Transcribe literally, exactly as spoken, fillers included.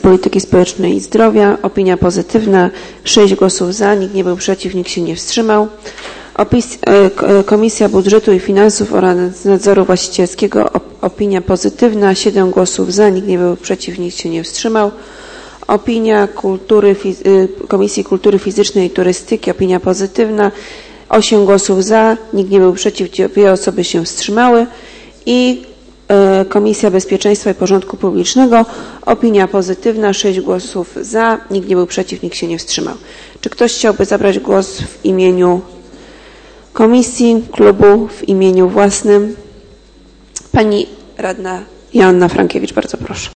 Polityki Społecznej i Zdrowia. Opinia pozytywna, sześć głosów za, nikt nie był przeciw, nikt się nie wstrzymał. Opis, Komisja Budżetu i Finansów oraz Nadzoru Właścicielskiego. Opinia pozytywna, siedem głosów za, nikt nie był przeciw, nikt się nie wstrzymał. Opinia Kultury, Komisji Kultury Fizycznej i Turystyki. Opinia pozytywna, osiem głosów za, nikt nie był przeciw, dwie osoby się wstrzymały. I Komisja Bezpieczeństwa i Porządku Publicznego. Opinia pozytywna, sześć głosów za, nikt nie był przeciw, nikt się nie wstrzymał. Czy ktoś chciałby zabrać głos w imieniu komisji, klubu, w imieniu własnym? Pani radna Joanna Frankiewicz, bardzo proszę.